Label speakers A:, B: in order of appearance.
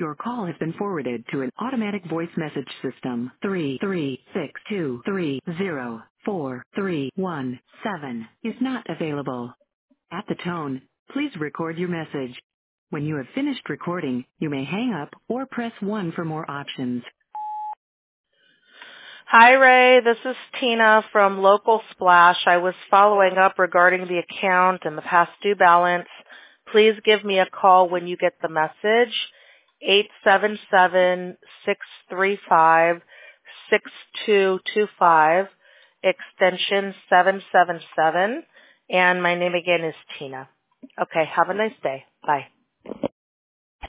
A: Your call has been forwarded to an automatic voice message system. 33623043117 is not available. At the tone, please record your message. When you have finished recording, you may hang up or press 1 for more options.
B: Hi, Ray. This is Tina from Local Splash. I was following up regarding the account and the past due balance. Please give me a call when you get the message, 877-635-6225, extension 777, and my name again is Tina. Okay, have a nice day. Bye.